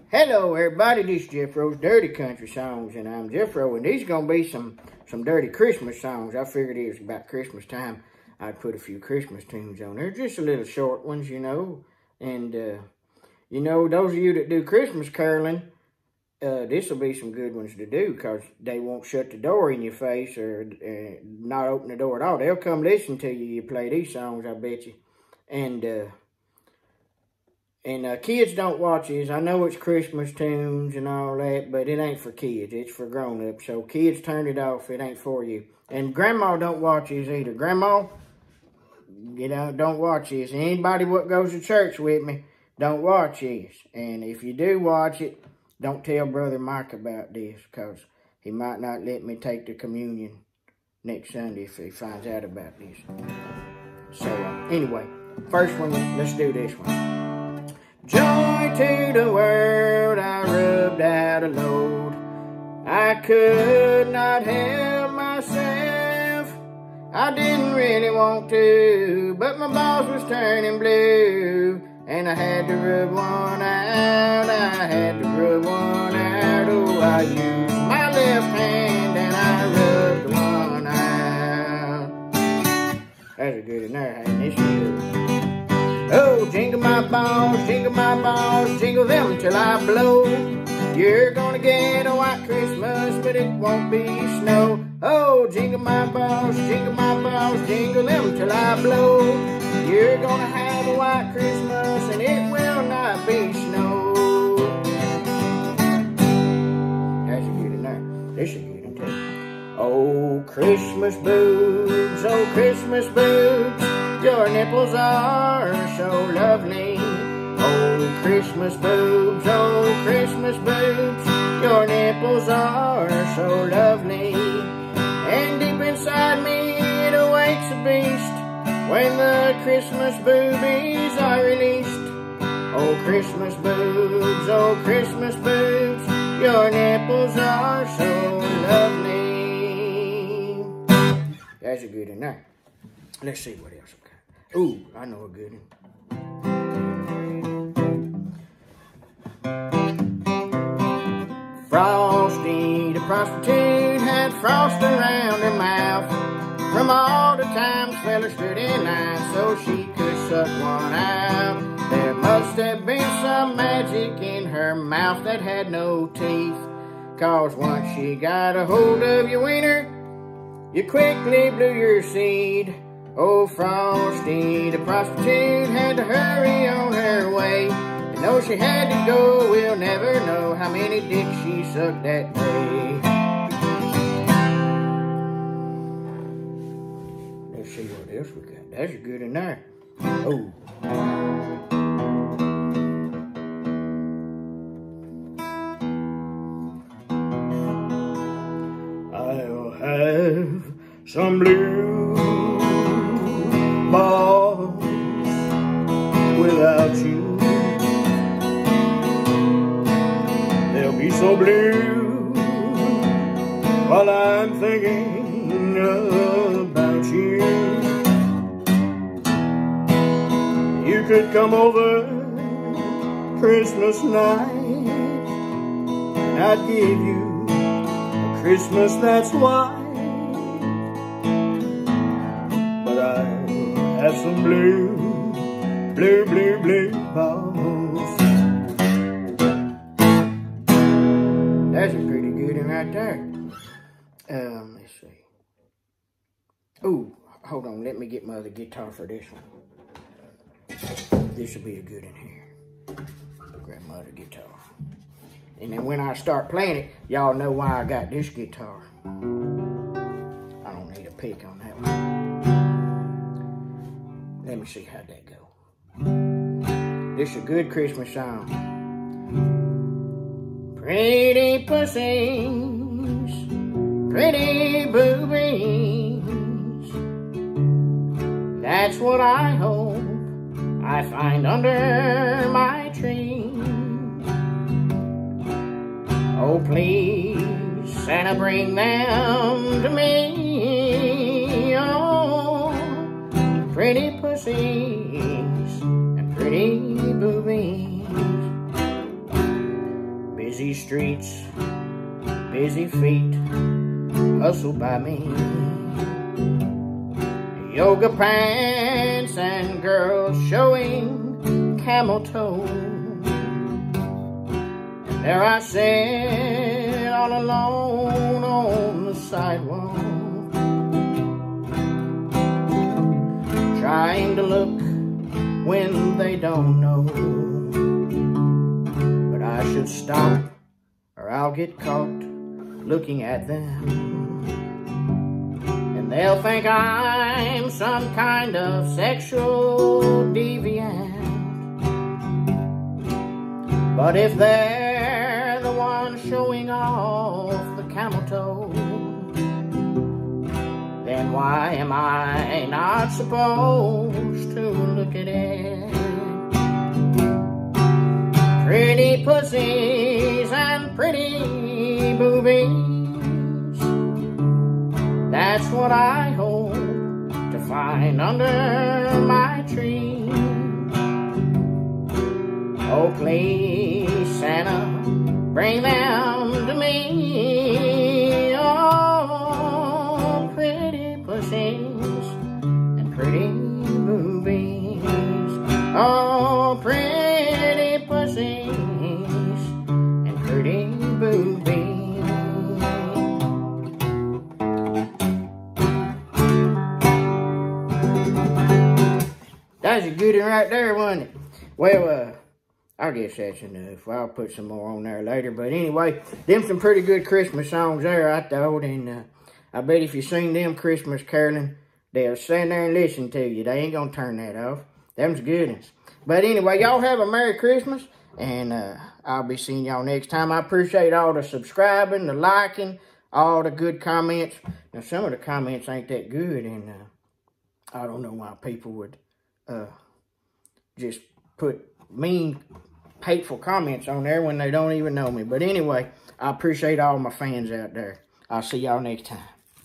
Hello everybody, this is Jeffro's Dirty Country Songs, and I'm Jeffro, and these are going to be some dirty Christmas songs. I figured it was about Christmas time. I'd put a few Christmas tunes on there, just a little short ones, you know. And, those of you that do Christmas caroling, this will be some good ones to do, because they won't shut the door in your face or not open the door at all. They'll come listen to you play these songs, I bet you. And kids don't watch these. I know it's Christmas tunes and all that, but it ain't for kids. It's for grown-ups. So kids, turn it off. It ain't for you. And Grandma don't watch these either. Grandma, don't watch this. Anybody what goes to church with me, don't watch this. And if you do watch it, don't tell Brother Mike about this, because he might not let me take the communion next Sunday if he finds out about this. So, anyway, first one, let's do this one. Joy to the world, I rubbed out a load. I could not help myself. I didn't really want to, but my balls was turning blue, and I had to rub one out. I had to rub one out. Oh, I used my left hand and I rubbed one out. That's a good in there, ain't this good? Oh, jingle my balls, jingle them till I blow. You're gonna get a white Christmas, but it won't be snow. Oh, jingle my balls, jingle them till I blow. You're gonna have a white Christmas, and it will not be snow. That's a good in there. This is good in there. Oh, Christmas boobs, oh, Christmas boobs, your nipples are so lovely. Oh, Christmas boobs, your nipples are so lovely. And deep inside me it awakes a beast when the Christmas boobies are released. Oh, Christmas boobs, your nipples are so lovely. That's a good one there. Let's see what else I've got. Ooh, I know a good one. Frosty the prostitute had frost around her mouth from all the times fellas stood in line so she could suck one out. There must have been some magic in her mouth that had no teeth, 'cause once she got a hold of your wiener, you quickly blew your seed. Oh, Frosty the prostitute had to hurry on her way. And though she had to go, we'll never know how many dicks she sucked that day. Let's see what else we got. That's good in there. Oh. I'll have some blue balls without you. They'll be so blue while I'm thinking about you. You could come over Christmas night and I'd give you a Christmas that's white. But I'll have some blue balls. That's a pretty good one right there. Let's see. Ooh, hold on, let me get my other guitar for this one. This will be a good one here. I'll grab my other guitar. And then when I start playing it, y'all know why I got this guitar. I don't need a pick on that one. Let me see how'd that go. This is a good Christmas song. Pretty pussies, pretty boobies, that's what I hope I find under my tree. Oh, please, Santa, bring them to me. Oh, pretty pussies and pretty boobies. Busy streets, busy feet, hustle by me. Yoga pants and girls showing camel toe. And there I sit all alone on the sidewalk, trying to look when they don't know. But I should stop or I'll get caught looking at them. And they'll think I'm some kind of sexual deviant. But if they're the ones showing off the camel toe, then why am I not supposed to look at it? Pretty pussies and pretty boobies, that's what I hope to find under my tree. Oh, please, Santa, bring them to me. Oh, pretty pussies and pretty boobies. Oh, pretty pussies and pretty boobies. That's a good one right there, wasn't it? Well, I guess that's enough. I'll put some more on there later. But anyway, them some pretty good Christmas songs there, I thought. And I bet if you sing them Christmas caroling, they'll stand there and listen to you. They ain't going to turn that off. Them's good ones. But anyway, y'all have a Merry Christmas. And I'll be seeing y'all next time. I appreciate all the subscribing, the liking, all the good comments. Now, some of the comments ain't that good. And I don't know why people would just put mean, hateful comments on there when they don't even know me. But anyway, I appreciate all my fans out there. I'll see y'all next time.